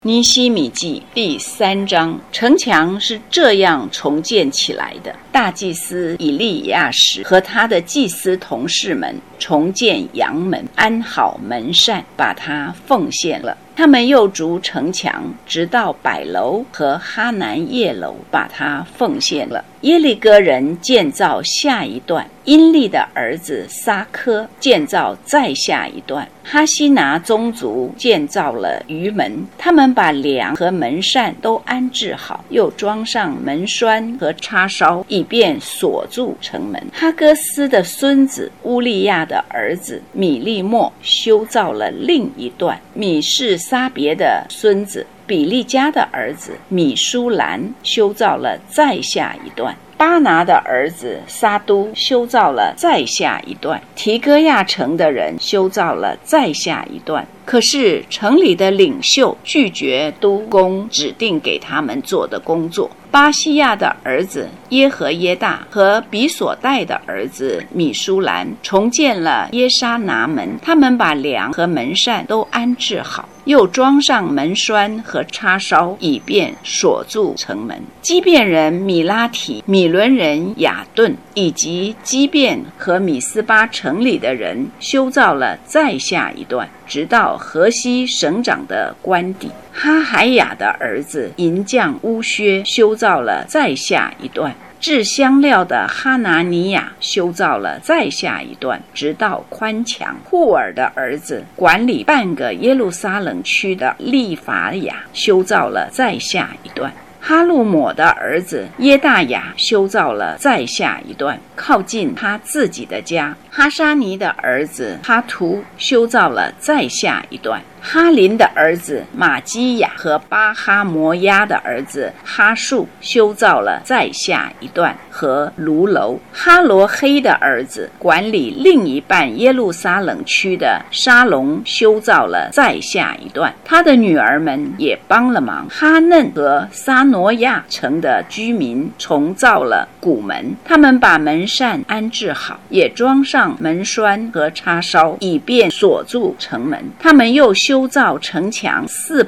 尼希米记第3章，城墙是这样重建起来的。大祭司以利亚实和他的祭司同事们重建阳门，安好门扇，把它奉献了。他们又筑城墙，直到百楼和哈南叶楼，把它奉献了。耶利哥人建造下一段，因利的儿子撒科建造再下一段，哈西拿宗族建造了鱼门，他们把梁和门扇都安置好，又装上门栓和插梢，以便锁住城门。哈哥斯的孙子乌利亚的儿子米利莫修造了另一段，米士撒别的孙子比利家的儿子米舒兰修造了再下一段，巴拿的儿子撒都修造了再下一段，提哥亚城的人修造了再下一段。可是城里的领袖拒绝督工指定给他们做的工作。巴西亚的儿子耶和耶大和比索代的儿子米舒兰重建了耶沙拿门，他们把梁和门扇都安置好，又装上门栓和插梢，以便锁住城门。基遍人米拉提、米伦人雅顿以及基遍和米斯巴城里的人修造了再下一段，直到河西省长的官邸。哈海雅的儿子银匠乌薛修造了再下一段，制香料的哈拿尼亚修造了再下一段，直到宽墙。户尔的儿子管理半个耶路撒冷区的利法雅修造了再下一段。哈路抹的儿子耶大雅修造了再下一段，靠近他自己的家。哈沙尼的儿子哈图修造了再下一段。哈林的儿子马基雅和巴哈摩亚的儿子哈树修造了再下一段和炉楼。哈罗黑的儿子管理另一半耶路撒冷区的沙龙修造了再下一段，他的女儿们也帮了忙。哈嫩和撒挪亚城的居民重造了谷门，他们把门扇安置好，也装上门栓和插梢，以便锁住城门。他们又修造城墙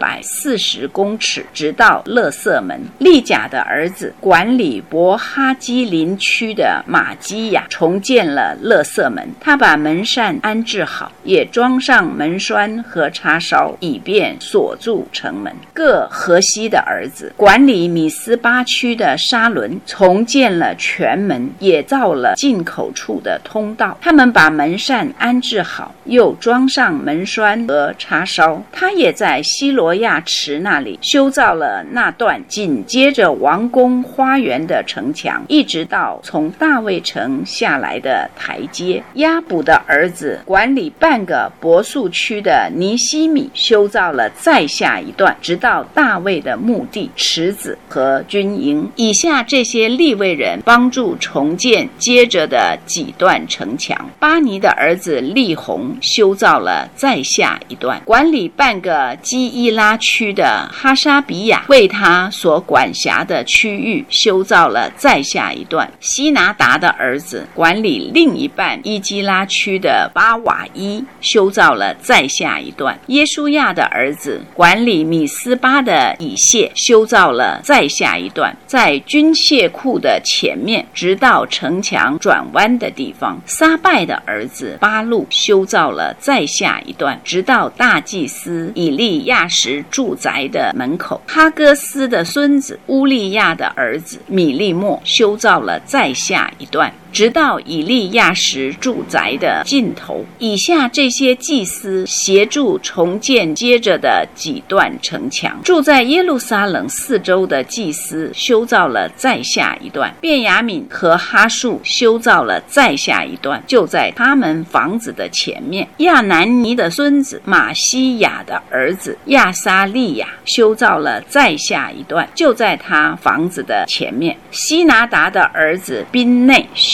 440公尺，直到勒瑟门。利甲的儿子管理伯哈基林区的马基亚重建了勒瑟门，他把门扇安置好，也装上门栓和插梢，以便锁住城门。各河西的儿子管理米斯巴区的沙伦重建了全门，也造了进口处的通道，他们把门扇安置好，又装上门栓和插梢。他也在西罗亚池那里修造了那段紧接着王宫花园的城墙，一直到从大卫城下来的台阶。亚卜的儿子管理半个伯素区的尼希米修造了再下一段，直到大卫的墓地、池子和军营。以下这些利未人帮助重建接着的几段城墙。巴尼的儿子利宏修造了再下一段，管理半个基伊拉区的哈沙比亚为他所管辖的区域修造了再下一段。西拿达的儿子管理另一半伊基拉区的巴瓦伊修造了再下一段。耶书亚的儿子管理米斯巴的以谢修造了再下一段，在军械库的前面，直到城墙转弯的地方。撒拜的儿子巴路修造了再下一段，直到大祭司以利亚实住宅的门口。哈哥斯的孙子乌利亚的儿子米利莫修造了再下一段，直到以利亚实住宅的尽头。以下这些祭司协助重建接着的几段城墙。住在耶路撒冷四周的祭司修造了再下一段，便雅悯和哈树修造了再下一段，就在他们房子的前面。亚南尼的孙子马西亚的儿子亚撒利亚修造了再下一段，就在他房子的前面。西拿达的儿子宾内修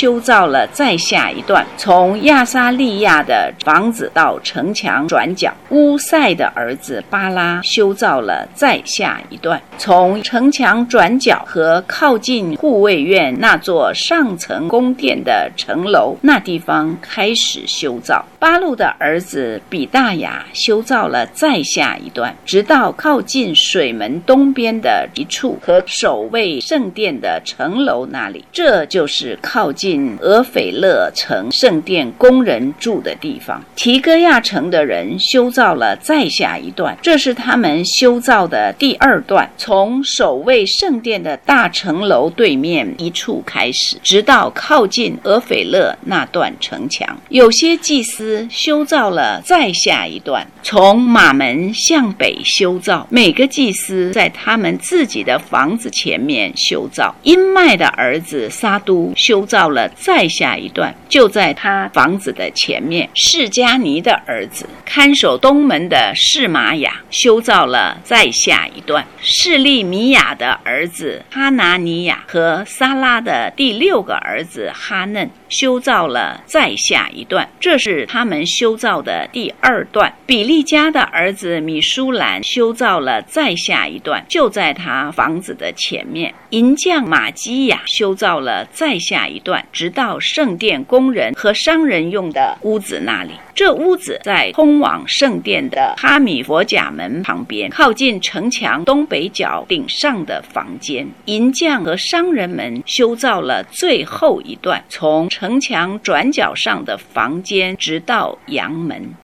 修造了再下一段，从亚撒利亚的房子到城墙转角。乌塞的儿子巴拉修造了再下一段，从城墙转角和靠近护卫院那座上层宫殿的城楼那地方开始修造。巴路的儿子比大雅修造了再下一段，直到靠近水门东边的一处和守卫圣殿的城楼那里，这就是靠近俄斐勒城圣殿工人住的地方。提哥亚城的人修造了再下一段，这是他们修造的第二段，从守卫圣殿的大城楼对面一处开始，直到靠近俄斐勒那段城墙。有些祭司修造了再下一段，从马门向北修造，每个祭司在他们自己的房子前面修造。因麦的儿子撒都修造了再下一段，就在他房子的前面。示迦尼的儿子看守东门的示玛雅修造了再下一段。示利米亚的儿子哈拿尼亚和撒拉的第6个儿子哈嫩修造了再下一段，这是他们修造的第二段。比利家的儿子米舒兰修造了再下一段，就在他房子的前面。银匠马基亚修造了再下一段，直到圣殿工人和商人用的屋子那里。这屋子在通往圣殿的哈米佛甲门旁边，靠近城墙东北角顶上的房间。银匠和商人们修造了最后一段，从城墙转角上的房间直到阳门。